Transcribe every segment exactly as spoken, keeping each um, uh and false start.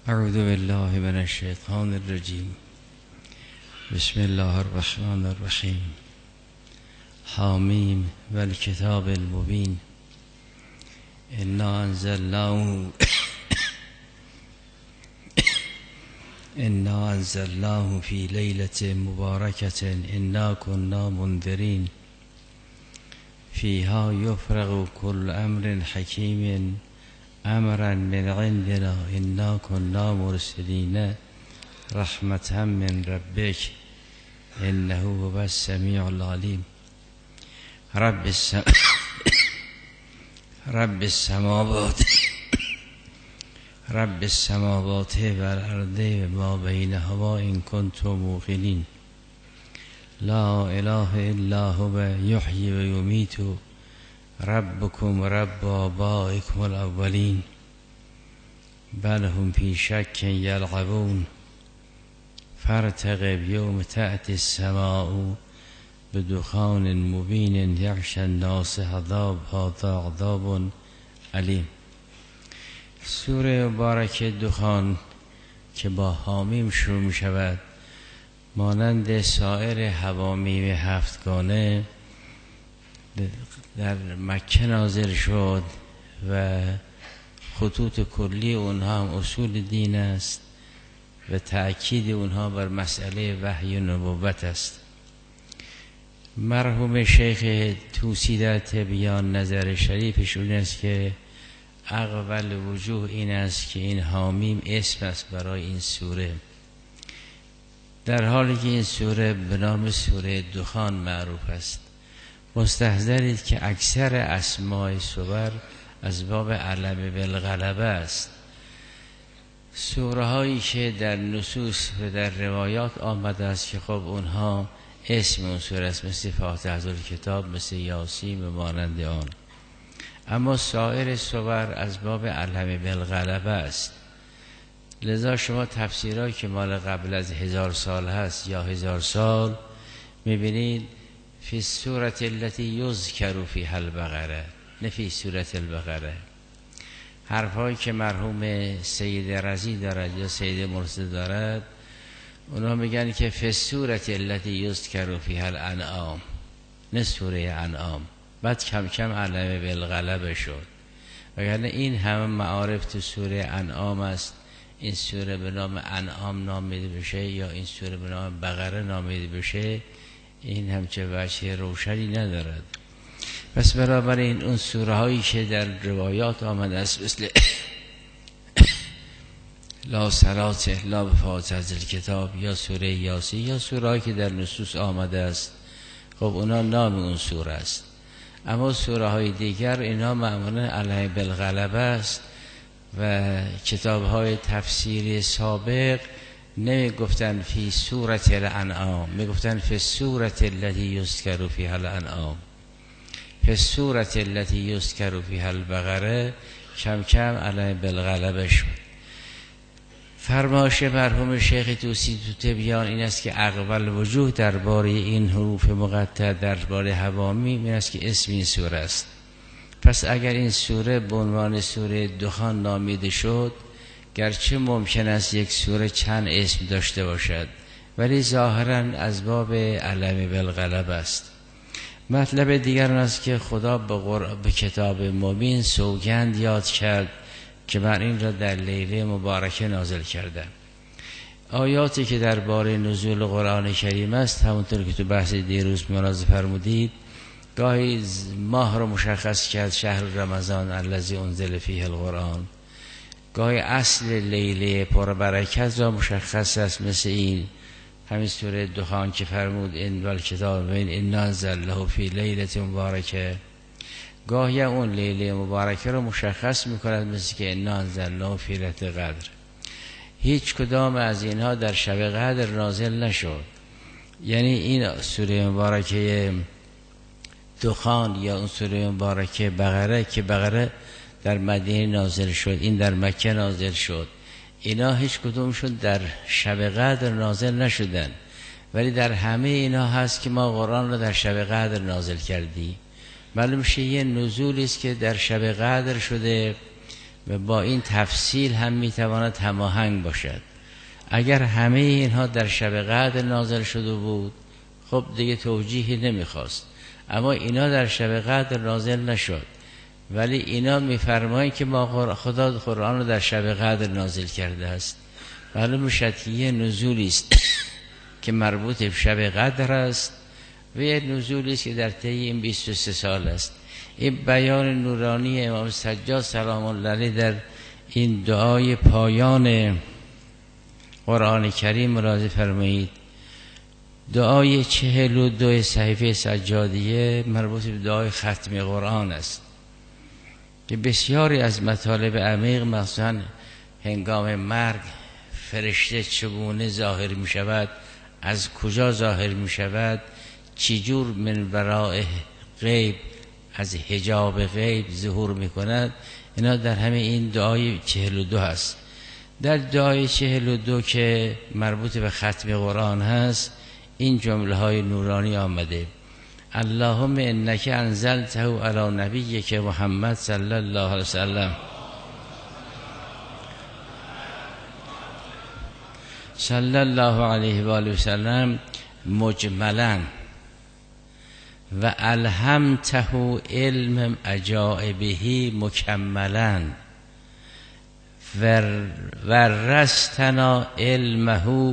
اعوذ بالله من الشیطان الرجیم. بسم الله الرحمن الرحیم. حامیم والکتاب المبین. انا انزلناه انا انزلناه فی لیلة مبارکة انا كنا منذرین فیها یفرق کل امر حکیم امرا من عندنا انا كنا مرسلین رحمة من ربک انه هو السمیع العلیم. رب السم... رب السماوات رب السماوات والارض ما بینهما ان کنتم موقنین. لا اله الا هو یحیی و یمیت ربکم رب آبائکم الاولین بل هم فی شک یلعبون فارتقب یوم تأتی السماء بدخان مبین یغشی الناس عذاب هذا عذاب علیم. سوره مبارک دخان که با حامیم شروع می شود، مانند سایر حوامیم هفتگانه در مکه نازل شد و خطوط کلی اونها هم اصول دین است و تأکید اونها بر مسئله وحی و نبوت است. مرحوم شیخ طوسی در تبیان نظر شریفش اون است که اقوال وجوه این است که این حامیم اسم است برای این سوره، در حالی که این سوره به نام سوره دخان معروف است. مستحضرید که اکثر اسماء سور از باب علم بالغلبه است. سوره هایی که در نصوص و در روایات آمده است که خب اونها اسم اون سوره است، مثل فاتحه الکتاب، مثل یاسین و مانند آن. اما سایر سور از باب علم بالغلبه است. لذا شما تفسیرهایی که مال قبل از هزار سال هست یا هزار سال میبینید فی سوره التي یذکر فیها البقره، نه فی سوره البقره. حرفهایی که مرحوم سید رضی دارد یا سید مرسد دارد، اونا میگن که فی سوره التي یذکر فیها الانعام، نه سوره انعام. بعد کم کم علم بالغلبه شد، وگرنه این همه معارف تو سوره انعام است. این سوره به نام انعام نامیده بشه یا این سوره به نام بقره نامیده بشه، این همچه وجه روشنی ندارد. پس بنابراین اون سوره هایی که در روایات آمده است مثل لا صلات الا بفاتحه الکتاب یا سوره یاسین یا سوره هایی که در نصوص آمده است، خب اونا نام اون سوره است. اما سوره های دیگر اینا معمولا علیه بالغلبه است و کتاب های تفسیری سابق نمی گفتن فی سوره الانعام، می گفتن فی سوره التي یذکر فیها الانعام. فی سوره التي یذکر فیها البقره کم کم علیه بالغلبه شد. فرمایش مرحوم شیخ طوسی تو تبیان این است که اقوال وجوه درباره این حروف مقطع درباره حوامیم این است که اسم این سوره است. پس اگر این سوره به عنوان سوره دخان نامیده شد، گرچه ممکن است یک سوره چند اسم داشته باشد، ولی ظاهرا از باب علم بالغلبه است. مطلب دیگر آن است که خدا به, قر... به کتاب مبین سوگند یاد کرد که من این را در لیله مبارکه نازل کردم. آیاتی که درباره نزول قرآن کریم است، همونطور که تو بحث دیروز ملاحظه فرمودید، گاهی ماه را مشخص کرد، شهر رمضان الذی انزل فیه القرآن. گاهی اصل لیله پربرکت را مشخص است، مثل این همین سوره دخان که فرمود ان والکتاب المبین انا انزلناه فی لیلة مبارکه. گاهی اون لیله مبارکه را مشخص میکند، مثل که انا انزلناه فی لیلة القدر. هیچ کدام از اینها در شب قدر نازل نشد. یعنی این سوره مبارکه دخان یا اون سوره مبارکه بقره که بقره در مدینه نازل شد، این در مکه نازل شد، اینا هیچ کدومشون در شب قدر نازل نشدن، ولی در همه اینا هست که ما قرآن رو در شب قدر نازل کردی. معلوم شه یه نزولی است که در شب قدر شده و با این تفصیل هم میتواند هماهنگ باشد. اگر همه اینها در شب قدر نازل شده بود خب دیگه توجیهی نمیخواست، اما اینا در شب قدر نازل نشد، ولی اینا میفرمایند که ما خدا قرآن رو در شب قدر نازل کرده است. معلوم میشد که یه نزولی است که مربوط به شب قدر است و یه نزولی است که در طی این بیست و سه سال است. این بیان نورانی امام سجاد سلام الله علیه در این دعای پایان قرآن کریم ملاحظه فرمایید. دعای چهل و دو صحیفه سجادیه مربوط به دعای ختم قرآن است که بسیاری از مطالب عمیق، مثلا هنگام مرگ فرشته چگونه ظاهر می شود، از کجا ظاهر می شود، چجور من وراء غیب، از حجاب غیب ظهور می کند، اینا در همه این دعای چهل و دو هست. در دعای چهل و دو که مربوط به ختم قرآن هست این جمله های نورانی آمده: اللهم انک انزلته علی نبیک محمد صلی الله علیه وسلم صلی الله علیه و آله وسلم مجملا و الهمته علم عجائبه مکملا و ورثتنا علمه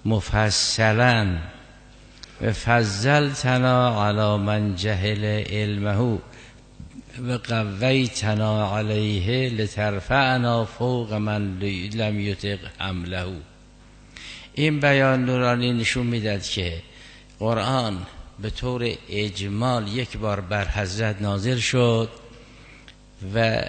مفصلا و فضلتنا علی من جهل علمه و قویتنا علیه لترفعنا فوق من لم یطق حمله. این بیان نورانی نشون میداد که قرآن به طور اجمال یک بار بر حضرت نازل شد و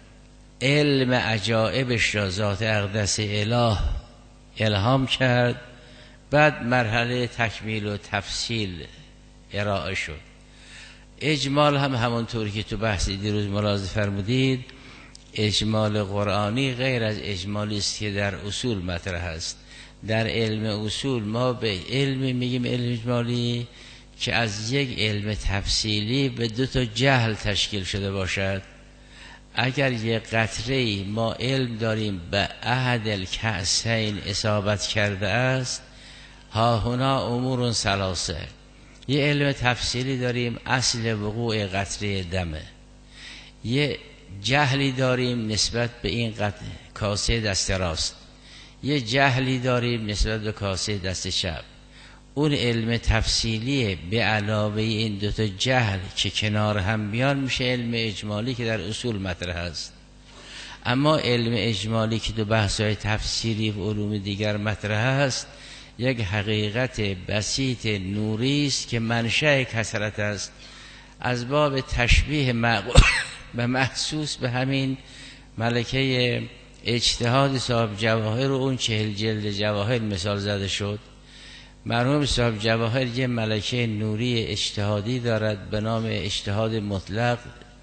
علم عجائبش را ذات اقدس اله الهام کرد، بعد مرحله تکمیل و تفصیل ارائه شد. اجمال هم همونطوری که تو بحثی دیروز ملاحظه فرمودید، اجمال قرآنی غیر از اجمالی است که در اصول مطرح است. در علم اصول ما به علم میگیم علم اجمالی که از یک علم تفصیلی به دو تا جهل تشکیل شده باشد. اگر یک قطره ما علم داریم به احد الکأسین اصابت کرده است، ها هنا امور ثلاثه. یه علم تفصیلی داریم اصل وقوع قطره دمه، یه جهلی داریم نسبت به این قطره کاسه دست راست، یه جهلی داریم نسبت به کاسه دست چپ. اون علم تفصیلیه به علاوه این دوتا جهل که کنار هم بیان میشه علم اجمالی که در اصول مطرح است. اما علم اجمالی که دو بحث‌های تفسیری و علوم دیگر مطرح است یک حقیقت بسیط نوری است که منشأ کثرت است، از باب تشبیه معقول و محسوس به همین ملکه اجتهاد صاحب جواهر و اون چهل جلد جواهر مثال زده شد. مرحوم صاحب جواهر یه ملکه نوری اجتهادی دارد به نام اجتهاد مطلق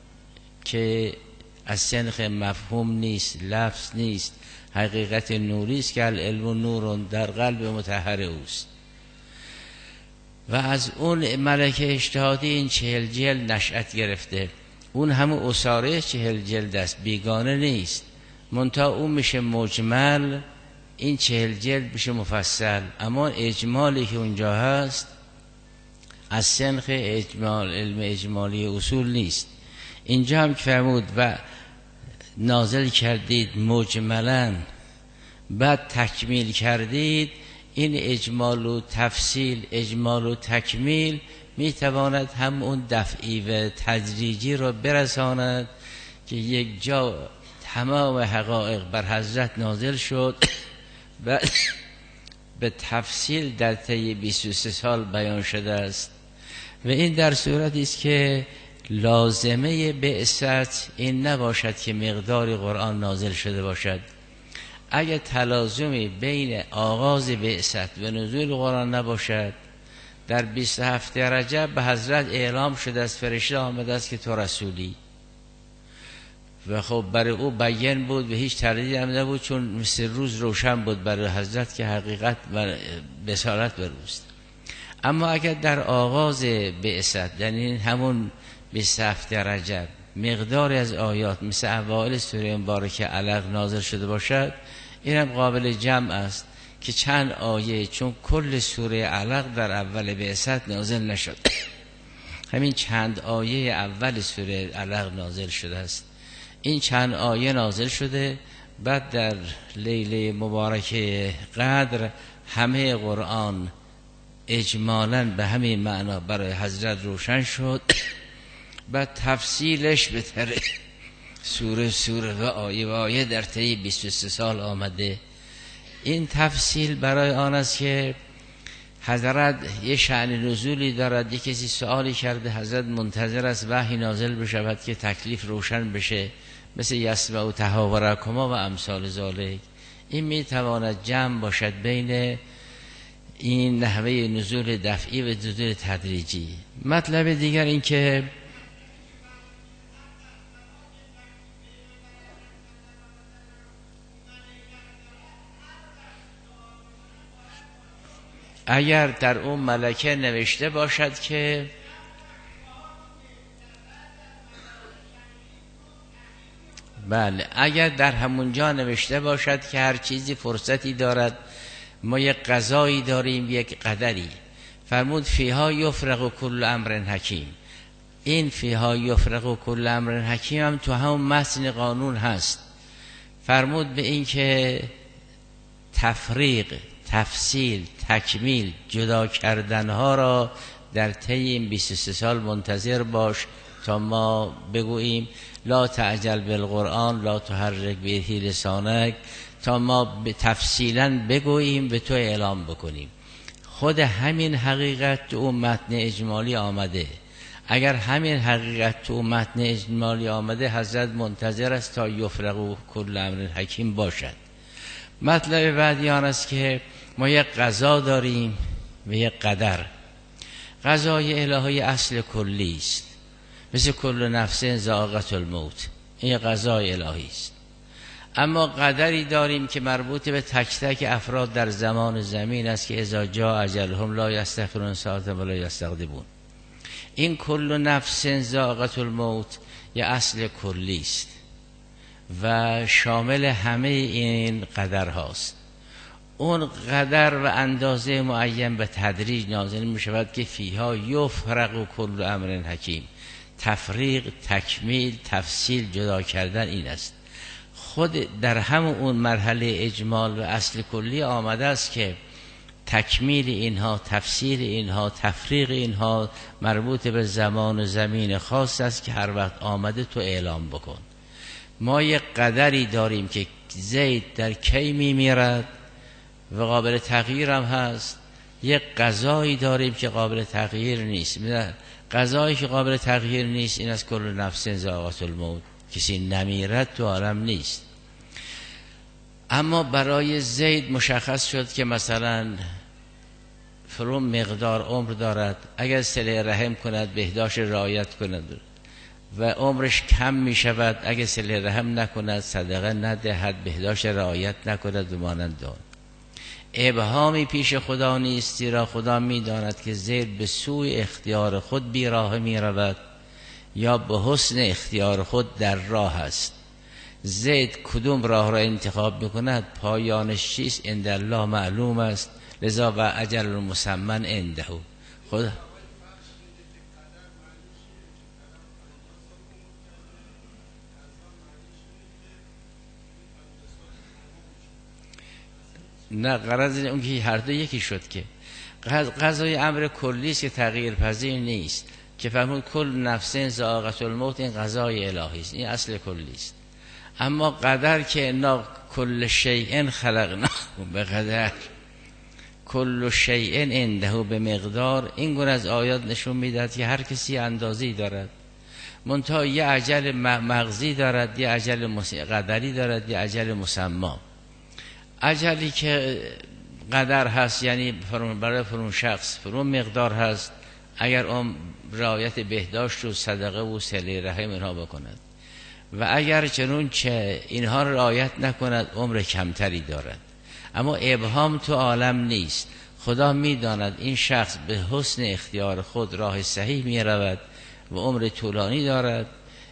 که از سنخ مفهوم نیست، لفظ نیست، حقیقت نوری است که العلم نور در قلب مطهر اوست. و از اون ملکه اجتهادی این چهل جلد نشأت گرفته. اون همون اساره چهل جلد است، بیگانه نیست، منتها اون میشه مجمل، این چهل جلد میشه مفصل. اما اجمالی که اونجا هست از سنخ اجمال علم اجمالی اصول نیست. اینجا هم که فرمود و نازل کردید مجملا بعد تکمیل کردید، این اجمال و تفصیل، اجمال و تکمیل میتواند هم اون دفعی و تدریجی را برساند که یک جا تمام حقایق بر حضرت نازل شد و به تفصیل در طی بیست و سه سال بیان شده است. و این در صورتی است که لازمه بعثت این نباشد که مقدار قرآن نازل شده باشد. اگر تلازمی بین آغاز بعثت و نزول قرآن نباشد، در بیست و هفت رجب به حضرت اعلام شده است، فرشته آمده است که تو رسولی، و خب برای او بیان بود و هیچ تردیدی هم نبود، چون مثل روز روشن بود برای حضرت که حقیقت و بصارت بروست. اما اگر در آغاز بعثت، یعنی همون بیست و هفت رجب مقداری از آیات مثل اوائل سوره مبارکه علق نازل شده باشد، اینم قابل جمع است که چند آیه، چون کل سوره علق در اول بعثت نازل نشد، همین چند آیه اول سوره علق نازل شده است. این چند آیه نازل شده، بعد در لیله مبارکه قدر همه قرآن اجمالاً به همین معنا برای حضرت روشن شد. بعد تفصیلش به طور سوره سوره و آیه و آیه در طی بیست و سه سال آمده. این تفصیل برای آن است که حضرت یه شأن نزولی دارد. یک کسی سوالی کرده، حضرت منتظر است وحی نازل بشود که تکلیف روشن بشه، مثل یسمع تحاورکما و امثال ذالک. این میتواند جمع باشد بین این نحوه نزول دفعی و نزول تدریجی. مطلب دیگر این که اگر در اون ملکه نوشته باشد که بله، اگر در همونجا نوشته باشد که هر چیزی فرصتی دارد، ما یک قضایی داریم یک قدری، فرمود فیها یفرق کل امر حکیم. این فیها یفرق کل امر حکیم هم تو همون متن قانون هست. فرمود به این که تفریق، تفصیل، تکمیل، جدا کردنها را در طی این بیست و سه سال منتظر باش تا ما بگوییم لا تعجل بالقرآن لا تحرک به لسانک، تا ما به تفصیلا بگوییم به تو اعلام بکنیم. خود همین حقیقت تو اون متن اجمالی آمده. اگر همین حقیقت تو متن اجمالی آمده، حضرت منتظر است تا یفرق کل امر حکیم باشد. مطلب بعدی آن است که ما یک قضا داریم و یک قدر. قضای الهی اصل کلی است، مثل کل نفس ذائقة الموت، این قضای الهی است. اما قدری داریم که مربوط به تک تک افراد در زمان زمین است که اذا جاء اجلهم لا یستأخرون ساعة ولا یستقدمون. این کل نفس ذائقة الموت یه اصل کلی است و شامل همه این قدر هاست. اون قدر و اندازه معین به تدریج نازل می شود که فیها یفرق کل امر حکیم. تفریق، تکمیل، تفصیل، جدا کردن این است. خود در همون اون مرحله اجمال و اصل کلی آمده است که تکمیل اینها، تفسیر اینها، تفریق اینها مربوط به زمان و زمین خاص است که هر وقت آمده تو اعلام بکن. ما یک قدری داریم که زید در کی می میرد و قابل تغییر هم هست. یک قضایی داریم که قابل تغییر نیست. قضایی که قابل تغییر نیست این از کل نفس ذائقة الموت، کسی نمیرد تو عالم نیست. اما برای زید مشخص شد که مثلا فرون مقدار عمر دارد، اگر صله رحم کند بهداشت رعایت کند و عمرش کم می شود، اگر صله رحم نکند صدقه ندهد بهداشت رعایت نکند و مانند آن. ابهامی پیش خدا نیست، زیرا خدا می داند که زید به سوی اختیار خود بی راه می رود یا به حسن اختیار خود در راه است. زید کدوم راه را انتخاب میکند پایانش چیست عند الله معلوم است، لذا و اجل مسمى عنده. خدا نه، غرض اون که هر دو یکی شد که قضای امر کلی است که تغییر پذیر نیست، که فرمود کل نفس ذائقة الموت، این قضای الهی است، این اصل کلی است. اما قدر که انا کل شیء خلقناه به قدر، کل شیء عنده به مقدار، این گونه از آیات نشون میدهد که هر کسی اندازه‌ای دارد، منتها یه اجل مغزی دارد، یه اجل قدری دارد، یه اجل مسمى. اجلی که قدر هست یعنی برای فرون شخص فرون مقدار هست، اگر اون رعایت بهداشت و صدقه و صله رحم اینها بکند، و اگر چنون چه اینها رعایت نکند عمر کمتری دارد. اما ابهام تو عالم نیست، خدا میداند این شخص به حسن اختیار خود راه صحیح می رود و عمر طولانی دارد،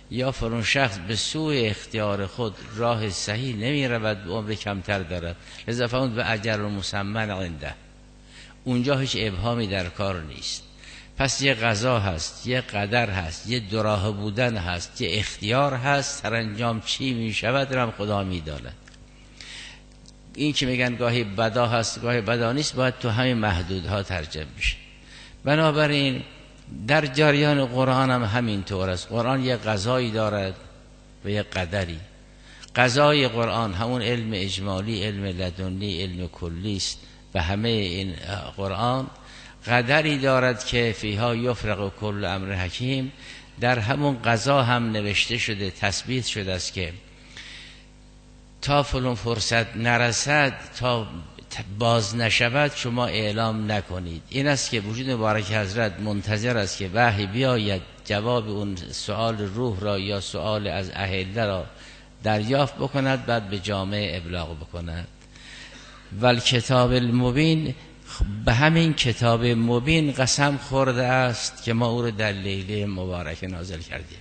یا فلان شخص به سوی اختیار خود راه صحیح نمی رود به عمر کمتر دارد، لذا فرمود به اجر مسمى عنده، اونجا هیچ ابهامی در کار نیست. پس یه قضا هست، یه قدر هست، یه دراه بودن هست، یه اختیار هست، سرانجام چی می شود رو هم خدا می داند. این که میگن گاهی بدا هست گاهی بدا نیست، باید تو همین محدودها ترجمه بشه. بنابراین در جریان قرآن هم همینطور است. قرآن یه قضایی دارد و یه قدری. قضای قرآن همون علم اجمالی، علم لدنی، علم کلی است و همه این قرآن قدری دارد که فیها یفرق کل امر حکیم. در همون قضا هم نوشته شده، تثبیت شده است که تا فلان فرصت نرسد، تا باز نشود شما اعلام نکنید. این است که وجود مبارک حضرت منتظر است که وحی بیاید جواب اون سؤال روح را یا سؤال از اهل را دریافت بکند، بعد به جامعه ابلاغ بکند. ول کتاب المبین، به همین کتاب مبین قسم خورده است که ما او را در لیله مبارک نازل کردیم.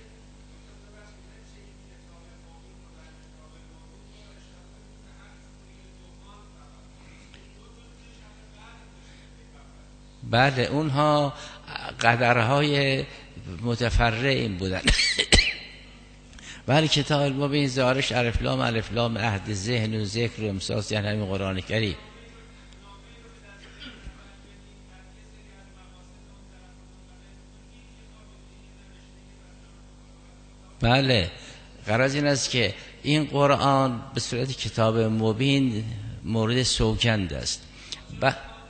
بله، اونها قدرهای متفرع این بودن. ولی کتاب المبین زارش الف لام الف لام عهد ذهن و ذکر و امساس، یعنی همین قرآن کریم. بله، غرض این است که این قرآن به صورت کتاب مبین مورد سوگند است. ب...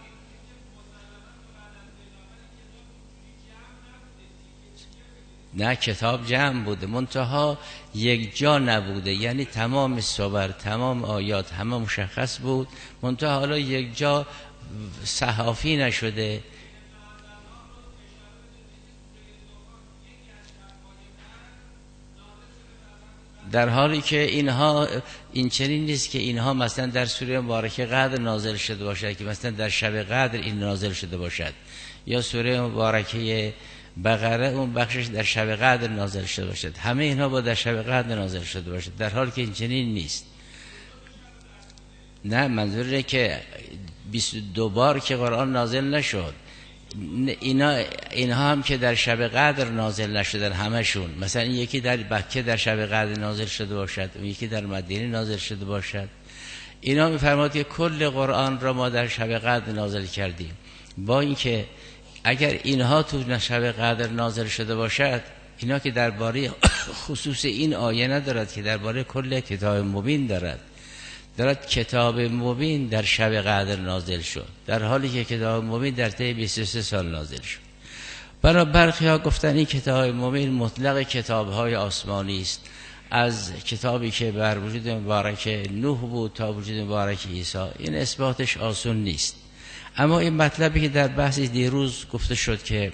نه، کتاب جمع بوده، منتها یک جا نبوده، یعنی تمام صور، تمام آیات همه مشخص بود، منتها حالا یک جا صحافی نشده. در حالی که اینها این چنین نیست که اینها مثلا در سوره مبارکه قدر نازل شده باشد که مثلا در شب قدر این نازل شده باشد، یا سوره مبارکه بقره اون بخشش در شب قدر نازل شده باشد. همه اینها با در شب قدر نازل شده باشد، در حالی که این چنین نیست. نه، منظور اینه که بیست و دو بار که قرآن نازل نشد، اینا اینها هم که در شب قدر نازل نشدن همشون، مثلا یکی در مکه در شب قدر نازل شده باشد، یکی در مدینه نازل شده باشد. اینا میفرماد که کل قرآن را ما در شب قدر نازل کردیم، با اینکه اگر اینها تو شب قدر نازل شده باشد، اینا که درباره خصوص این آیه ندارد که درباره کل کتاب مبین دارد، دارد کتاب مبین در شب قدر نازل شد، در حالی که کتاب مبین در طی بیست و سه سال نازل شد. برای برخی ها گفتن این کتاب مبین مطلق کتاب های آسمانی است، از کتابی که بر وجود مبارک نوح بود تا وجود مبارک عیسی. این اثباتش آسون نیست. اما این مطلبی که در بحث دیروز گفته شد که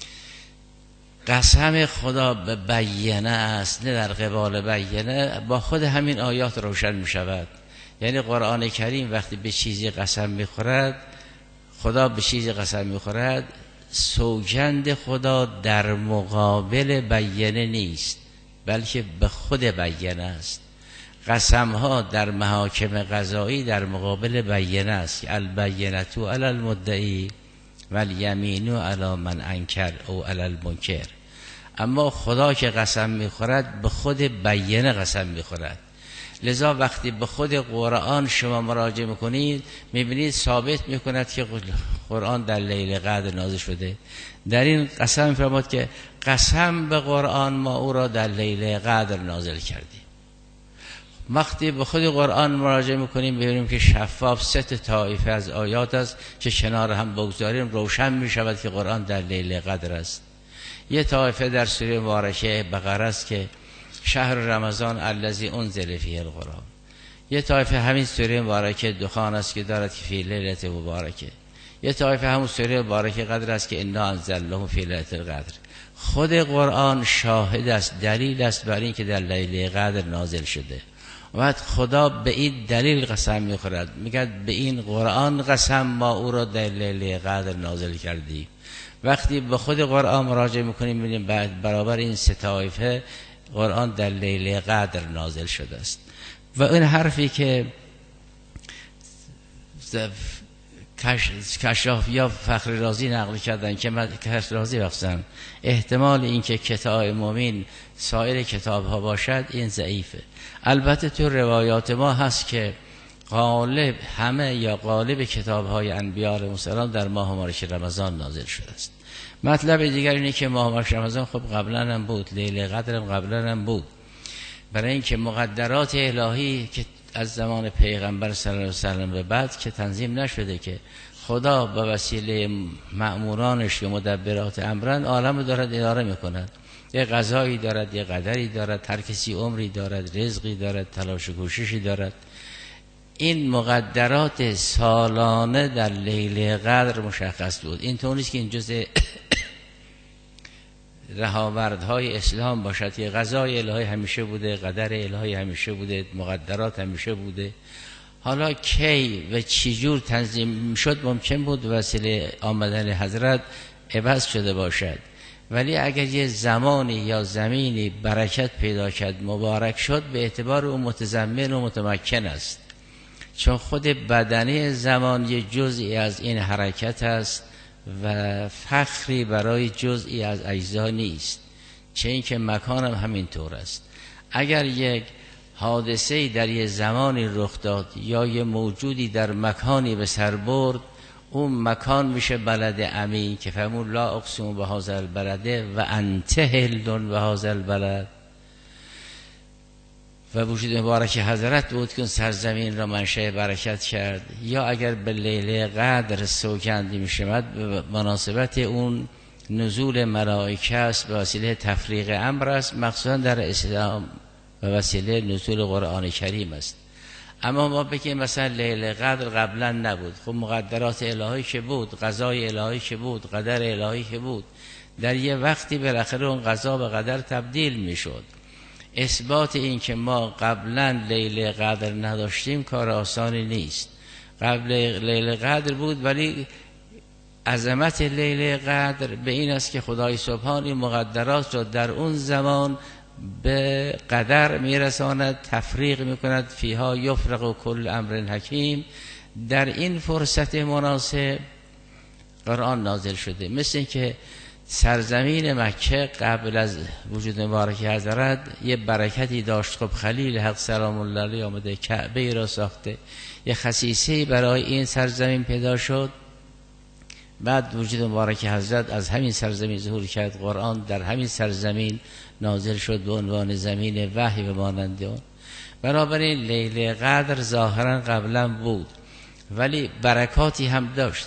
قسم خدا به بیانه است نه در قبال بیانه، با خود همین آیات روشن می شود. یعنی قرآن کریم وقتی به چیزی قسم می خورد، خدا به چیزی قسم می خورد، سوگند خدا در مقابل بیانه نیست، بلکه به خود بیانه است. قسم ها در محاکم قضایی در مقابل بیانه است که البینة علی المدعی والیمین علی من انکر او علی المنکر. اما خدا که قسم میخورد به خود بیانه قسم میخورد. لذا وقتی به خود قرآن شما مراجعه میکنید، میبینید ثابت میکند که قرآن در لیل قدر نازل شده. در این قسم میفرماد که قسم به قرآن ما او را در لیل قدر نازل کردیم. وقتی به خود قرآن مراجعه میکنیم ببینیم که شفاف سه طایفه از آیات است که کنار هم بگذاریم روشن میشود که قرآن در لیل قدر است. یه طایفه در سوره مبارکه بقره است که شهر رمضان الذی انزل فیه القرآن. یه طایفه همین سوره مبارکه دخان است که دارد که فی لیلة مبارکه. یه طایفه همون سوره مبارکه قدر است که انا انزلناه فی لیلة القدر. خود قرآن شاهد است، دلیل است بر این که در لیله قدر نازل شده. و خدا به این دلیل قسم میخورد، میگه به این قرآن قسم ما او را در لیله قدر نازل کردیم. وقتی به خود قرآن مراجعه میکنیم میبینیم بعد برابر این سه طایفه قرآن در لیله قدر نازل شده است. و این حرفی که کشاف یا فخر رازی نقل کردن که من کشاف رازی بخصم احتمال اینکه کتاب مؤمن سایر کتاب ها باشد این ضعیفه. البته تو روایات ما هست که غالب همه یا غالب کتاب های انبیاء علیهم السلام در ماه مبارک رمضان نازل شده است. مطلب دیگر اینه که ماه مبارک رمضان خب قبلا هم بود، لیله قدر هم قبلا هم بود، برای اینکه مقدرات الهی که از زمان پیغمبر صلی الله علیه و سلم به بعد که تنظیم نشده که خدا به وسیله مأمورانش که مدبرات امرن عالم رو دارد اداره میکند، یه قضایی دارد، یه قدری دارد، هر کسی عمری دارد، رزقی دارد، تلاش و کوششی دارد. این مقدرات سالانه در لیله قدر مشخص بود. این طور نیست که این جزء رهاوردهای اسلام باشد که قضای الهی همیشه بوده، قدر الهی همیشه بوده، مقدرات همیشه بوده. حالا کی و چجور تنظیم شد ممکن بود وسیله آمدن حضرت عوض شده باشد، ولی اگر یه زمانی یا زمینی برکت پیدا کرد مبارک شد به اعتبار اون متضمن و متمکن است، چون خود بدنه زمان یه جزئی از این حرکت است و فخری برای جزئی از اجزا نیست، چه اینکه مکان هم همین طور است. اگر یک حادثه‌ای در یه زمانی رخ داد یا یه موجودی در مکانی به سر برد، اون مکان میشه بلد امین که فرمود لا اقسم بهذا البلد و انت حل بهذا البلد. و وجود مبارک حضرت بود که سرزمین را منشأ برکت کرد. یا اگر به لیله قدر سوگندی میشود به مناسبت اون نزول ملائکه است، به وسیله تفریق امر است، مخصوصا در اسلام به وسیله نزول قرآن کریم است. اما ما بگیم مثلا لیله قدر قبلا نبود، خب مقدرات الهی که بود، قضای الهی که بود، قدر الهی که بود، در یه وقتی بالاخره اون قضا به قدر تبدیل میشد. اثبات این که ما قبلا لیله قدر نداشتیم کار آسانی نیست. قبل لیله قدر بود، ولی عظمت لیله قدر به این است که خدای سبحان این مقدرات را در اون زمان به قدر میرساند، تفریق میکند، فیها یفرق کل امر حکیم. در این فرصت مناسب قرآن نازل شده. مثل این که سرزمین مکه قبل از وجود مبارک حضرت یه برکتی داشت. خب خلیل حق سلام الله علیه آمده کعبه ای را ساخته، یه خصیصه‌ای برای این سرزمین پیدا شد. بعد وجود مبارک حضرت از همین سرزمین ظهور کرد، قرآن در همین سرزمین نازل شد به عنوان زمین وحی و مانند اون. بنابراین لیله قدر ظاهرا قبلا بود ولی برکاتی هم داشت.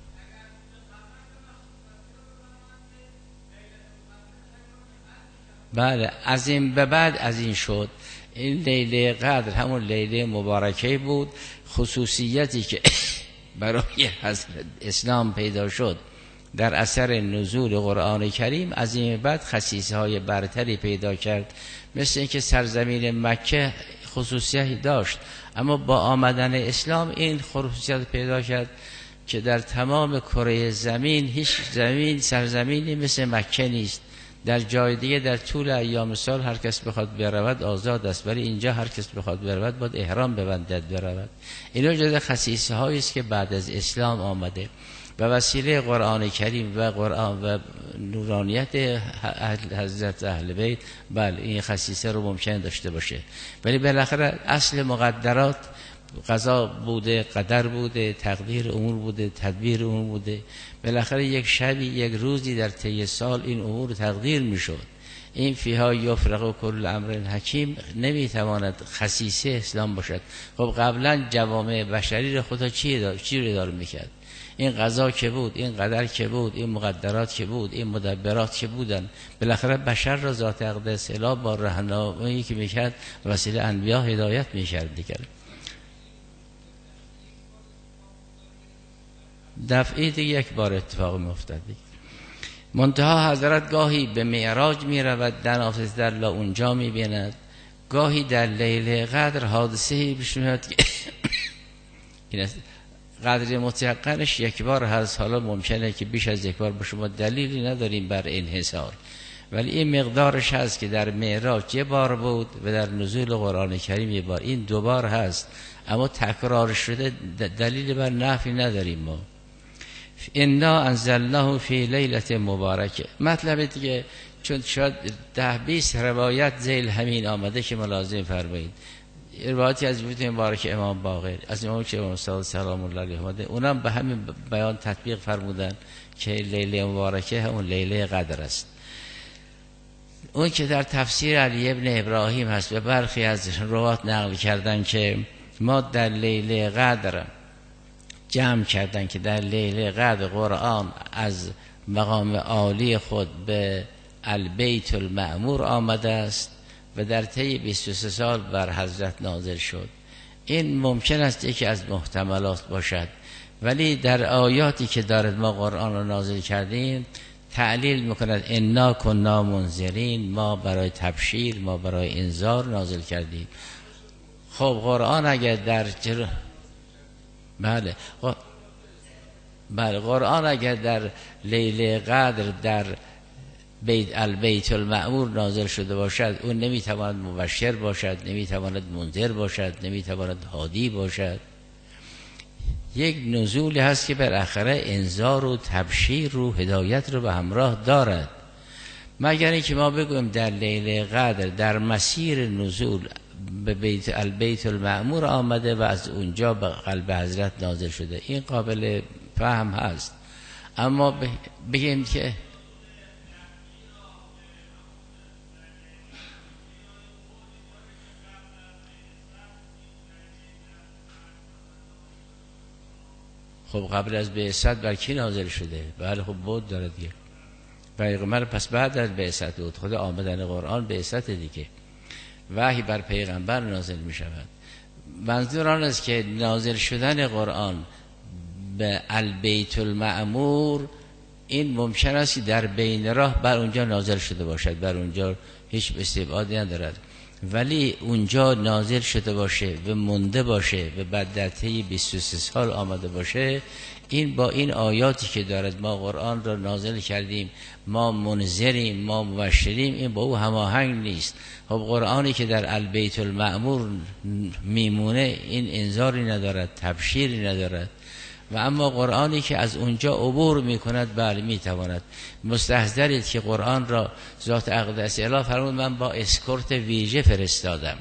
بله، از این به بعد از این شد. این لیله قدر همون لیله مبارکه بود. خصوصیتی که برای حضرت اسلام پیدا شد در اثر نزول قرآن کریم، از این بعد خصیصه های برتری پیدا کرد. مثل اینکه سرزمین مکه خصوصیتی داشت، اما با آمدن اسلام این خصوصیت پیدا کرد که در تمام کره زمین هیچ زمین سرزمینی مثل مکه نیست. در جای دیگه در طول ایام سال هر کس بخواد برود آزاد است، ولی اینجا هر کس بخواد برود باید احرام ببندد برود. اینا جز خصیصه هایی است که بعد از اسلام آمده و وسیله قرآن کریم و قرآن و نورانیت حضرت اهل بیت. بله، این خصیصه رو ممکن داشته باشه، ولی بالاخره اصل مقدرات قضا بوده، قدر بوده، تقدیر امور بوده، تدبیر امور بوده. بالاخره یک شبی، یک روزی در طی سال این امور تقدیر میشد. این فیها یفرق کل امر حکیم نمیتواند خصیصه اسلام باشد. خب قبلا جوامع بشری رو خدا چی دار چی رو اداره میکرد؟ این قضا که بود، این قدر که بود، این مقدرات که بود، این مدبرات که بودن، بالاخره بشر را ذات اقدس اله با راهنمایی که میکرد وسیله انبیا هدایت میکرد دیگر. دفعی دیگه یک بار اتفاق میافتاد. منتها حضرت گاهی به معراج می رود، در نافذ در لا اونجا می بیند، گاهی در لیله قدر حادثه‌ای پیش میاد که این است. قدر متیقنش یک بار هست، حالا ممکنه که بیش از یک بار باشه، ما دلیلی نداریم بر انحصار، ولی این مقدارش هست که در معراج یه بار بود و در نزول قرآن کریم یه بار، این دو بار هست، اما تکرار شده دلیل بر نفی نداریم ما. انا انزلناه فی لیلة مبارکه. مطلب دیگه چون شاید ده بیست روایت ذیل همین آمده که ملازم فرمایید. روایتی از بیت مبارک امام باقر، از امام که امام صادق سلام الله علیه آمده، اونم به همین بیان تطبیق فرمودن که لیله مبارکه همون لیله قدر است. اون که در تفسیر علی ابن ابراهیم هست و برخی از روایات نقل کردن که ما در لیله قدر جمع کردن که در لیله قدر قرآن از مقام عالی خود به البیت المعمور آمده است و در طی بیست و سه سال بر حضرت نازل شد. این ممکن است یکی از محتملات باشد، ولی در آیاتی که دارد ما قرآن را نازل کردیم تعلیل میکند انا کنا منذرین، ما برای تبشیر، ما برای انذار نازل کردیم. خب قرآن اگر در جر... بله ق... بله قرآن اگر در لیله قدر در بیت البیت المعمور نازل شده باشد، اون نمیتواند مبشر باشد، نمیتواند منذر باشد، نمیتواند هادی باشد. یک نزولی هست که بالاخره انذار و تبشیر و هدایت رو به همراه دارد، مگر اینکه ما بگویم در لیله قدر در مسیر نزول به بیت البیت المعمور آمده و از اونجا به قلب حضرت نازل شده. این قابل فهم هست، اما بگیم که خب قبل از بعثت بر کی نازل شده؟ بله خب بود داره دیگه، پیغمبر پس بعد از بعثت بود. خود آمدن قرآن بعثت دیگه، وحی بر پیغمبر نازل می شود. منظور آن است که نازل شدن قرآن به البیت المعمور این ممکن است که در بین راه بر اونجا نازل شده باشد، بر اونجا هیچ استبعادی ندارد، ولی اونجا نازل شده باشه و مونده باشه و بعد در طی بیست و سه سال آمده باشه، این با این آیاتی که دارد ما قرآن را نازل کردیم، ما منذریم، ما مبشریم، این با او هماهنگ نیست. خب قرآنی که در البیت المعمور میمونه این انذاری ندارد، تبشیری ندارد، و اما قرآنی که از اونجا عبور میکند بله میتواند. مستحضرید که قرآن را ذات اقدس اله فرمود من با اسکورت ویژه فرستادم،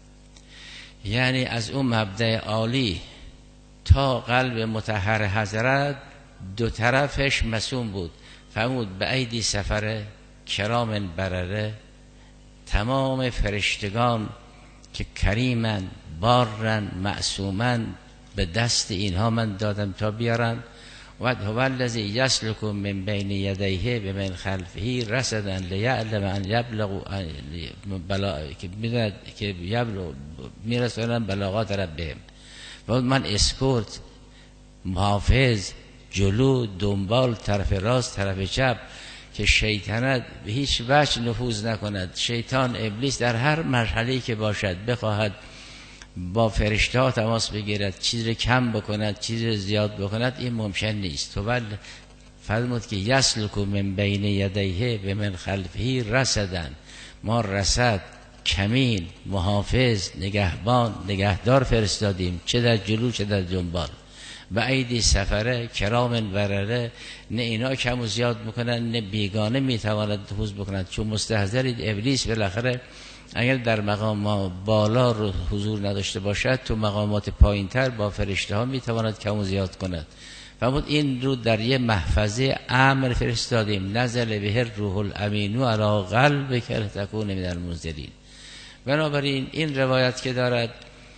یعنی از اون مبدأ عالی تا قلب مطهر حضرت دو طرفش مسوم بود. فرمود به ایدی سفره کرام برره، تمام فرشتگان که کریمن بارن معصومن به دست اینها من دادم تا بیارن. و هو الذی یسلک من بین یدیه و من خلفه رصدا لیعلم ان یبلغ بلا که میدوند که یبلغ میرسونن بلاغات ربهم. و من اسکورت، محافظ، جلو، دنبال، طرف راست، طرف چپ، که شیطنت به هیچ وجه نفوذ نکند. شیطان ابلیس در هر مرحله‌ای که باشد بخواهد با فرشته ها تماس بگیرد، چیز رو کم بکند، چیز رو زیاد بکند، این ممکن نیست. تو بل فرمود که یسلک من بین یدیه و من خلفه رصدن، ما رصد، کمین، محافظ، نگهبان، نگهدار فرستادیم، چه در جلو چه در دنبال. و ایدی سفره کرام برره، نه اینا کم و زیاد میکنن نه بیگانه میتواند نفوذ بکند. چون مستحضرید ابلیس بالاخره اگر در مقام بالا رو حضور نداشته باشد، تو مقامات پایین تر با فرشته ها میتواند کم و زیاد کند. فرمود این رو در یه محفظه امر فرستادیم، نزل به روح الامین علی قلبک لتکون من المنذرین. بنابراین این روایت که دارد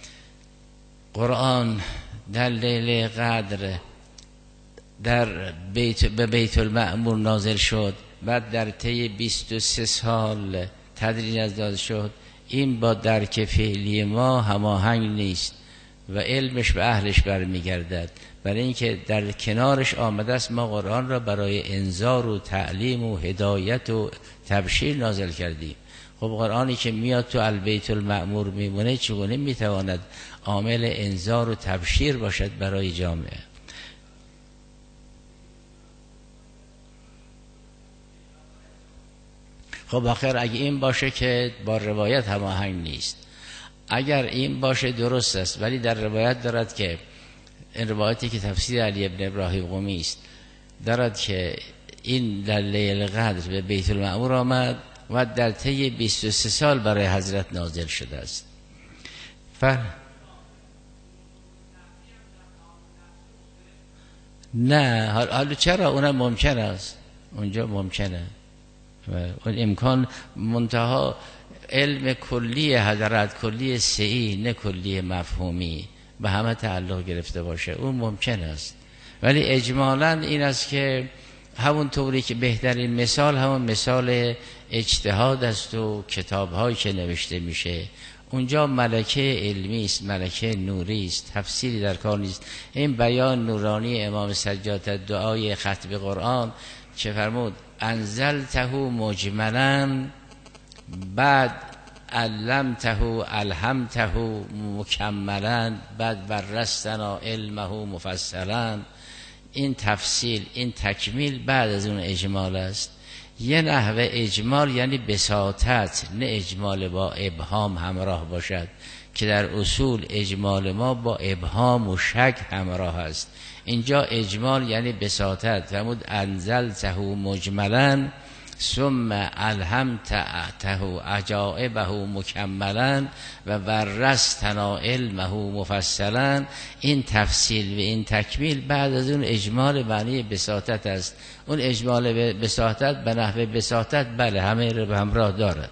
قرآن در لیله قدر در بیت به بیت المعمور نازل شد، بعد در طی بیست و سه سال تدریج از داده شد، این با درک فعلی ما هماهنگ نیست و علمش به اهلش برمیگردد. برای اینکه در کنارش آمده است ما قرآن را برای انذار و تعلیم و هدایت و تبشیر نازل کردیم. خب قرآنی که میاد تو البیت المعمور میمونه چگونه میتواند عامل انذار و تبشیر باشد برای جامعه؟ خب آخر اگه این باشه که با روایت هماهنگ نیست. اگر این باشه درست است، ولی در روایت دارد که این روایتی که تفسیر علی ابن ابراهیم قمی است دارد که این در لیل قدر به بیت المعمور آمد و در طی بیست و سه سال برای حضرت نازل شده است. ف... نه حالا چرا اونم ممکن است، اونجا ممکنه و اون امکان، منتها علم کلی حضرت کلی سعی نه کلی مفهومی به همه تعلق گرفته باشه، اون ممکن است. ولی اجمالاً این است که همون طوری که بهترین مثال همون مثال اجتهاد است و کتاب‌هایی که نوشته میشه اونجا ملکه علمی است، ملکه نوری است، تفسیری در کار نیست. این بیان نورانی امام سجاد دعای ختم قرآن چه فرمود؟ انزلته مجملاً بعد علمته الهمته مکملاً بعد ورثتنا علمه مفصلاً. این تفصیل، این تکمیل بعد از اون اجمال است. یه نحوه اجمال یعنی بساطت، نه اجمال با ابهام همراه باشد که در اصول اجمال ما با ابهام و شک همراه است. اینجا اجمال یعنی بساطت. فرمود انزلته مجملاً ثم الهمته عجائبه مکملاً و ورثتنا علمه مفصلاً. این تفصیل و این تکمیل بعد از اون اجمال معنی بساطت است. اون اجمال بساطت به نحو بساطت بله همه رو به همراه دارد.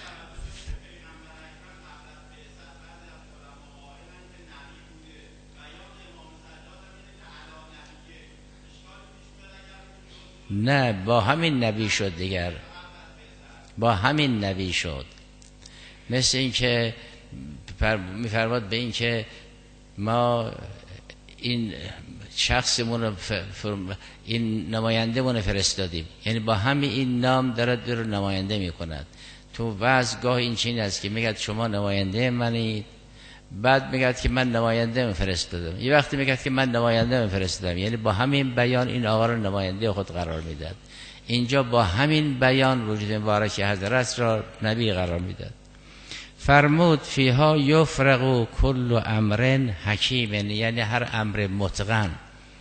نه با همین نبی شد دیگر، با همین نبی شد. مثل این که میفرماد به این که ما این شخصمون این نماینده مون فرستادیم، یعنی با همین این نام دارد در نماینده میکند. تو وعظگاه این چین است که میگد شما نماینده منید، بعد میگد که من نماینده من فرستادم، یه وقتی میگد که من نماینده من فرستادم، یعنی با همین بیان این آقا رو نماینده خود قرار میداد. اینجا با همین بیان وجود مبارک حضرت را نبی قرار میداد. فرمود فیها یفرق کل امر حکیم، یعنی هر امر متقن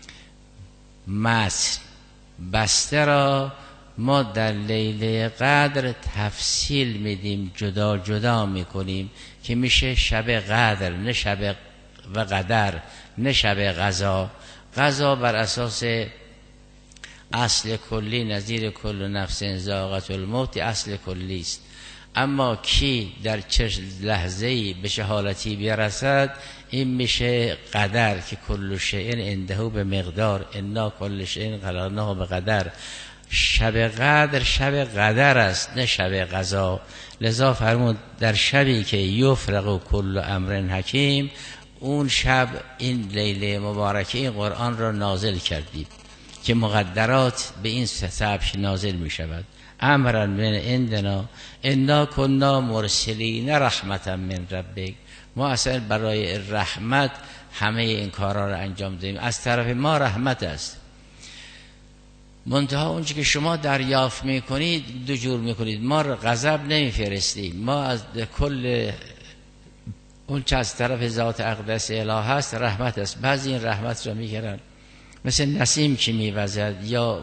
متن بسته را ما در لیله قدر تفصیل میدیم، جدا جدا میکنیم که میشه شب قدر، نه شب و قدر، نه شب قضا. قضا بر اساس اصل کلی نظیر کل نفس ذائقة الموت اصل کلی است. اما کی در چه لحظه‌ای به چه حالتی برسد این میشه قدر که کل شیء عنده به مقدار، انا کل شیء خلقناه به قدر. شب قدر شب قدر است نه شب قضا. لذا فرمود در شبی که یفرق کل امر حکیم، اون شب این لیله مبارکه این قرآن را نازل کردید که مقدرات به این سبک نازل می شود. امرا من عندنا انا کنا مرسلین رحمتا من ربک. ما اصلا برای رحمت همه این کارا را انجام دادیم، از طرف ما رحمت است. منتها اونچه که شما دریافت میکنید دو جور میکنید. ما غضب نمیفرستیم، ما از کل اون چه از طرف ذات اقدس اله هست رحمت است. بعضی این رحمت را میگیرن مثل نسیم که میوزد یا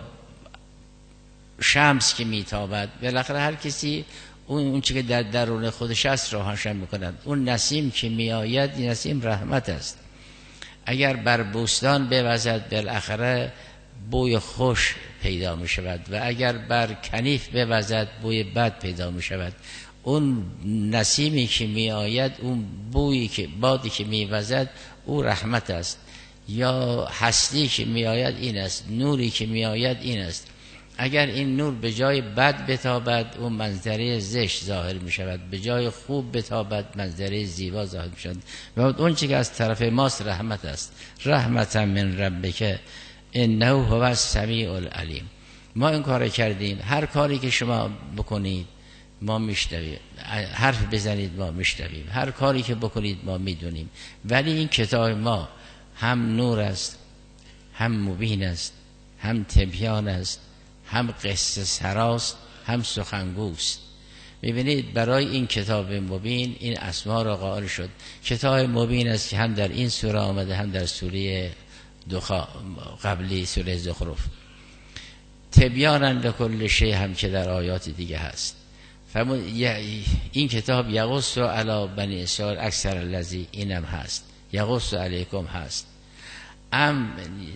شمس که میتابد، بالاخره هر کسی اون اون چه که در درون خودش است را روشن میکنند. اون نسیم که میآید این نسیم رحمت است. اگر بر بوستان بوزد بالاخره بوی خوش پیدا می شود و اگر بر کنیف بوزد بوی بد پیدا می شود. اون نسیمی که می آید، اون بویی که بادی که می وزد او رحمت است. یا هستی که می آید این است، نوری که می آید این است. اگر این نور به جای بد بتابد اون منظره زشت ظاهر می شود، به جای خوب بتابد منظره زیبا ظاهر می شود. و اون چیزی که از طرف ماست رحمت است. رحمتا من ربک انه هو السمیع العلیم. ما این کار کردیم، هر کاری که شما بکنید ما میشنویم، حرف بزنید ما میشنویم، هر کاری که بکنید ما میدونیم. ولی این کتاب ما هم نور است، هم مبین است، هم تبیان است، هم قصه سراست، هم سخنگوست. میبینید برای این کتاب مبین این اسما را قائل شد. کتاب مبین است که هم در این سوره آمده هم در سوره دخا قبلی سوره زخرف. تبیانا لکل شیء هم که در آیات دیگه هست. این کتاب یقص علی بنی اسرائیل اکثر الذی، اینم هست. یقص علیکم هست. ام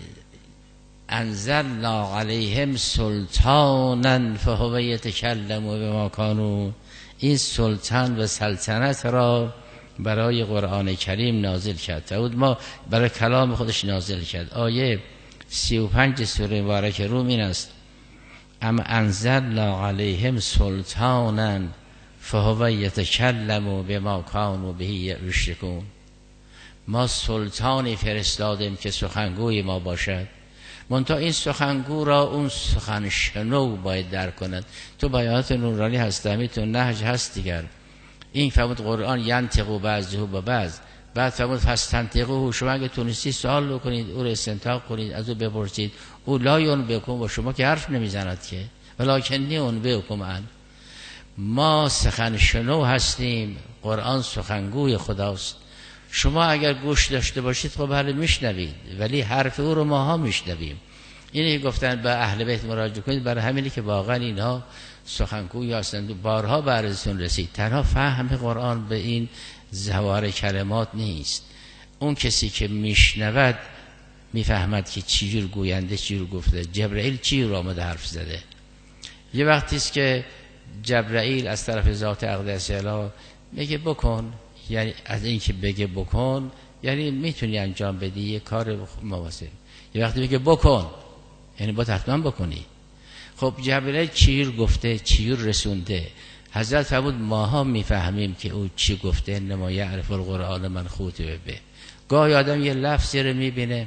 انزلنا علیهم سلطانا فهو یتکلم بما کانوا، این سلطان و سلطنت را برای قرآن کریم نازل کرد. تعود ما برای کلام خودش نازل کرد. آیه سی و پنج سوره مبارکه روم این است: ام انزلنا علیهم سلطانا فهو یتکلم بما کانوا به یشرکون. ما سلطانی فرستادیم که سخنگوی ما باشد، منتها این سخنگو را اون سخن شنو باید در کند. تو بیانات نورانی هست، تو نهج هست دیگر. این فرمود قرآن ینطق بعضه به بعض، بعد فرمود فاستنطقوه، شما اگه تونستی سوال بکنید او را استنطاق کنید، از او بپرسید. او لا ینبئکم، و شما که حرف نمیزند که، ولکنی انبئکم ان. ما سخن شنو هستیم، قرآن سخنگوی خداست. شما اگر گوش داشته باشید خب بله میشنوید، ولی حرف او رو ماها میشنویم. اینی گفتن به اهل بیت مراجعه کنید، برای همینی که واقعا اینها سخنگوی هستند. بارها به عرضتون رسید تنها فهم قرآن به این زوار کلمات نیست. اون کسی که میشنود میفهمد که چی جور گوینده چی جور گفته، جبرائیل چی جور آمده حرف زده. یه وقتی است که جبرائیل از طرف ذات اقدس اله میگه بکن، یعنی از این که بگه بکن یعنی میتونی انجام بدی یه کار مواسط. یه وقتی بگه بکن یعنی باید حتما بکنی. خب جبرائیل چیر گفته، چیر رسونده. حضرت فرمود ماها میفهمیم که او چی گفته. انما یعرف القرآن من خطب به. گاهی آدم یه لفظی رو میبینه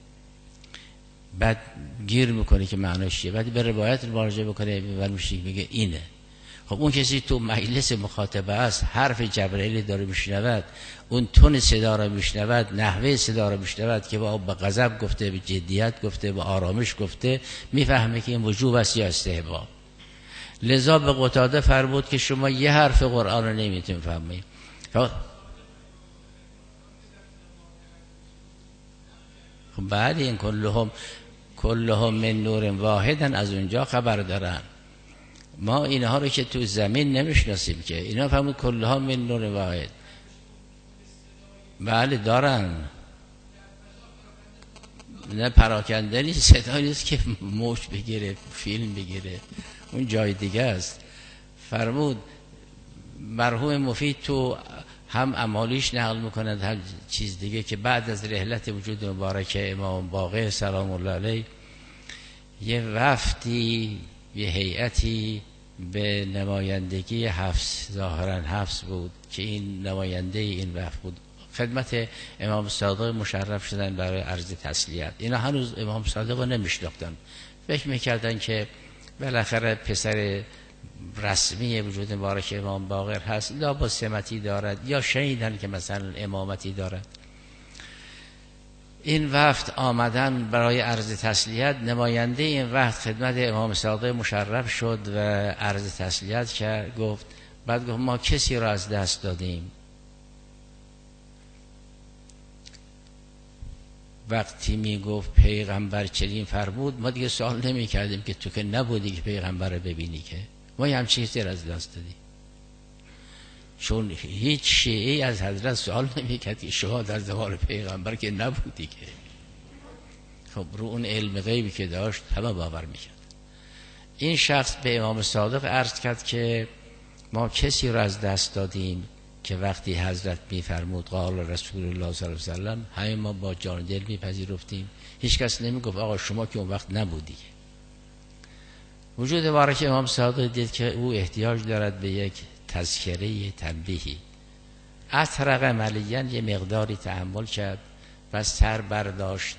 بعد گیر میکنه که معناش چیه، بعد به روایت مراجعه بکنه و میشه میگه اینه. خب اون کسی تو مجلس مخاطبه است، حرف جبرائیل داره میشنود، اون تون صدا رو میشنود، نحوه صدا رو میشنود که با غضب گفته، به جدیت گفته، به آرامش گفته، میفهمه که این وجوب است یا استحباب. لذا به قتاده فرمود که شما یه حرف قرآن رو نمیتونید فهمید. خب بعد این کلهم کلهم من نور واحدن از اونجا خبر دارن. ما اینها رو که تو زمین نمیشناسیم که، اینا فرمود کلها من نور واحد. بله دارن، نه پراکنده نیست، صدا نیست که موج بگیره فیلم بگیره، اون جای دیگه است. فرمود مرحوم مفید تو هم امالیش نقل میکنند هم چیز دیگه که بعد از رحلت وجود مبارک امام باقر سلام الله علیه یه وفدی یه هیئتی به نمایندگی حفص، ظاهرا حفص بود که این نماینده این وفد بود، خدمت امام صادق مشرف شدن برای عرض تسلیت. اینا هنوز امام صادق رو نمیشناختن، فکر میکردن که بالاخره پسر رسمی وجود مبارک امام باقر هست، لابد سمتی دارد، یا شنیدن که مثلا امامتی دارد. این وفد آمدن برای عرض تسلیت. نماینده این وفد خدمت امام صادق مشرف شد و عرض تسلیت کرد. گفت بعد گفت ما کسی را از دست دادیم. وقتی می گفت پیغمبر چنین فرمود ما دیگه سوال نمی کردیم که تو که نبودی که پیغمبر رو ببینی، که ما هم چیزی را از دست دادیم. چون هیچ شیعی از حضرت سوال نمی کرد که شما در زمان پیغمبر که نبودی که. خب رو اون علم غیبی که داشت همه باور می کرد. این شخص به امام صادق عرض کرد که ما کسی را از دست دادیم که وقتی حضرت می فرمود قال رسول الله صلی الله علیه و سلم همه ما با جان دل می پذیرفتیم، هیچ کس نمی گفت آقا شما که اون وقت نبودی. وجود مبارک امام صادق دید که او احتیاج دارد به یک تذکره تنبیهی. اطرق ملیاً یه مقداری تحمل کرد و سر برداشت.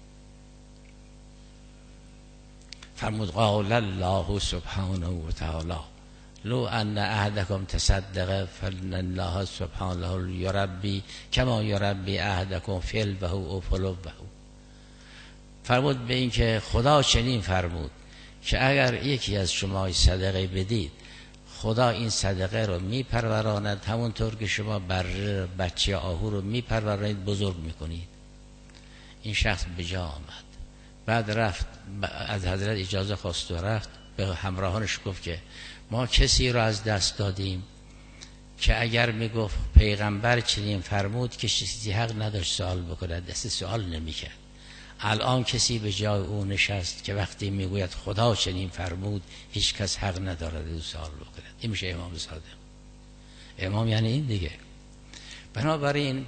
فرمود قال الله سبحانه و تعالی لو ان احدکم تصدق فان الله سبحانه یربی کما یربی احدکم فلوه او فلوه. فرمود به این که خدا چنین فرمود که اگر یکی از شما صدقه بدید خدا این صدقه رو میپروراند، همونطور که شما بره بچه آهو رو میپرورانید بزرگ میکنید. این شخص به جا آمد، بعد رفت از حضرت اجازه خواست و رفت به همراهانش گفت که ما کسی رو از دست دادیم که اگر میگفت پیغمبر چنین فرمود که چیزی حق نداشت سوال بکنه، دست سوال نمیکرد. الان کسی به جای او نشست که وقتی میگوید خدا چنین فرمود هیچ کس حق ندارد او سوال بکنه. این میشه امام صادق. امام یعنی این دیگه. بنابراین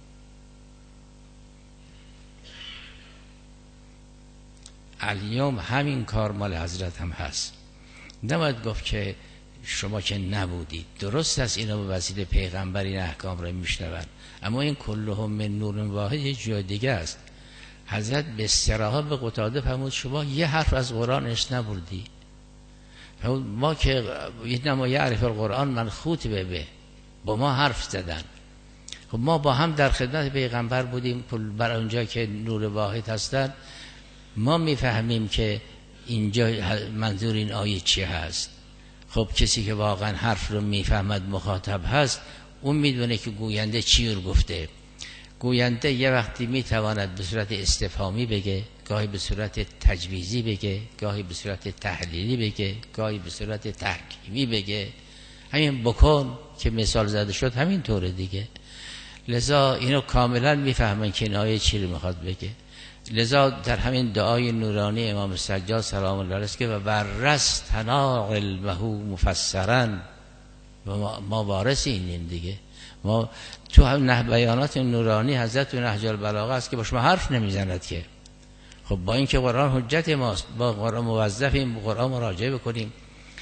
الیوم همین کار مال حضرت هم هست. نباید گفت که شما که نبودید. درست است اینا به وسیله پیغمبر این احکام را میشنوند، اما این کلهم من نور واحد یه جای دیگه است. حضرت به استراحه به قتاده فرمود شما یه حرف از قرآنش نبردی. ما که اینما یعرف القرآن من خطبه به با ما حرف زدن. خب ما با هم در خدمت پیغمبر بودیم، بر اونجا که نور واحد هستن ما میفهمیم که اینجا منظور این آیه چی هست. خب کسی که واقعا حرف رو میفهمد مخاطب هست اون میدونه که گوینده چی رو گفته. گوینده یه وقتی میتواند به صورت استفهامی بگه، گاهی به صورت تجویزی بگه، گاهی به صورت تحلیلی بگه، گاهی به صورت تحکیمی بگه. همین بکن که مثال زده شد همین طوره دیگه. لذا اینو کاملا میفهمن که این آیه چی رو میخواد بگه. لذا در همین دعای نورانی امام سجاد سلام الله علیه که و ورثتنا علمه مفسرا، و ما وارث اینیم دیگه. ما تو هم نه بیانات نورانی حضرت تو نهج البلاغه است که با شما حرف نمیزند که. خب با اینکه قرآن حجت ماست، با قرآن موظفیم قرآن مراجعه بکنیم.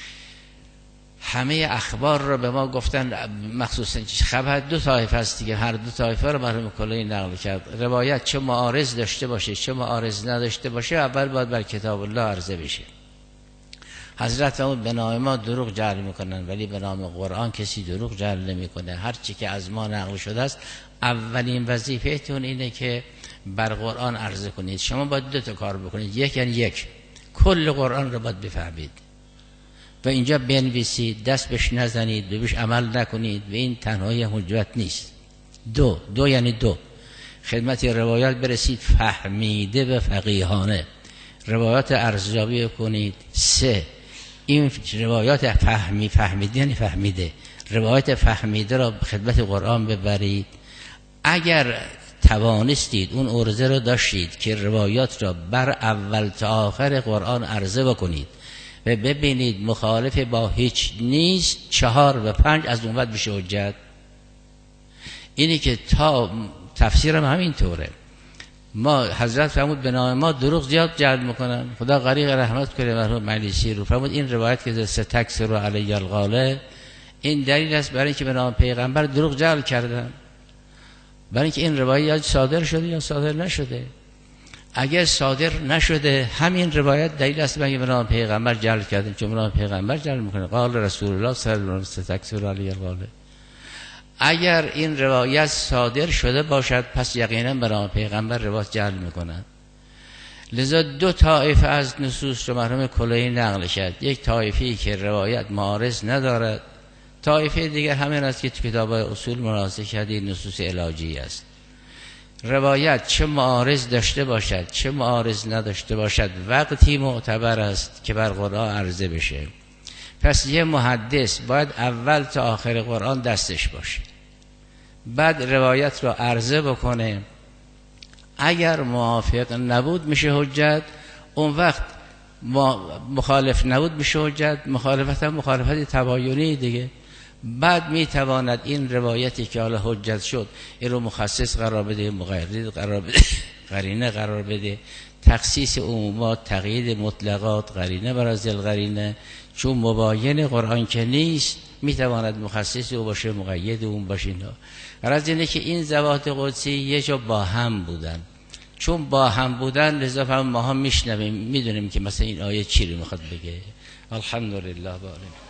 همه اخبار رو به ما گفتن، مخصوصا خبر دو طایفه است دیگه، هر دو طایفه رو مرحوم کلینی نقل کرد. روایت چه معارض داشته باشه چه معارض نداشته باشه اول باید بر کتاب الله عرضه بشه. حضرت اون به نام ما دروغ جعل میکنن ولی به نام قرآن کسی دروغ جعل نمیکنه. هر چی که از ما نقل شده است اولین وظیفه‌تون اینه که بر قرآن عرضه کنید. شما باید دو تا کار بکنید. یک یعنی یک کل قرآن رو باید بفهمید و اینجا بنویسید، دست بهش نزنید، بهش عمل نکنید و این تنهایی حجت نیست. دو دو یعنی دو خدمت روایات برسید فهمیده و فقیهانه، روایات ارزیابی کنید. سه این روایات فهمی فهمیده یعنی فهمیده، روایات فهمیده را خدمت قرآن ببرید. اگر توانستید اون عرضه را داشتید که روایات را بر اول تا آخر قرآن عرضه بکنید و ببینید مخالف با هیچ نیست، چهار و پنج از اون بعد بشه حجت. اینی که تا تفسیرم همین طوره. ما حضرت فرمود به نام ما دروغ زیاد جعل میکنن. خدا غریق رحمت کنه مرحوم مجلسی رو. فرمود این روایت که ستکسر علی القاله این دلیل است برای اینکه به نام پیغمبر دروغ جعل کردن، برای اینکه این روایت یا صادر شده یا صادر نشده. اگر صادر نشده همین روایت دلیل است برای اینکه به نام پیغمبر جعل کردن، چون به نام پیغمبر جعل میکنه. قال رسول الله صلی الله علیه و سلم ستکسر علی القاله. اگر این روایت صادر شده باشد پس یقینا به نام پیغمبر روایت جعل میکنند. لذا دو طایفه از نصوص رو مرحوم کلینی نقل کرد. یک طایفه‌ای که روایت معارض ندارد، طایفه دیگر همین است که تو کتاب‌های اصول ملاحظه کردید نصوص علاجی است. روایت چه معارض داشته باشد چه معارض نداشته باشد وقتی معتبر است که بر قرآن عرضه بشه. پس یه محدث باید اول تا آخر قرآن دستش باشه، بعد روایت رو عرضه بکنه. اگر موافق نبود میشه حجت، اون وقت مخالف نبود میشه حجت. مخالفت هم مخالفت تباینی دیگه. بعد میتواند این روایتی که حالا حجت شد این رو مخصص قرار بده، مقید قرار بده، قرینه قرار بده، تخصیص عمومات، تقیید مطلقات، قرینه بر از القرینه. چون مباین قرآن که نیست میتواند مخصص او باشه مقید اون باشه. غرض اینه که این ذوات قدسی یه جا با هم بودن، چون با هم بودن لذا فهم ما هم میشنویم میدونیم که مثلا این آیه چی رو میخواد بگه. الحمدلله.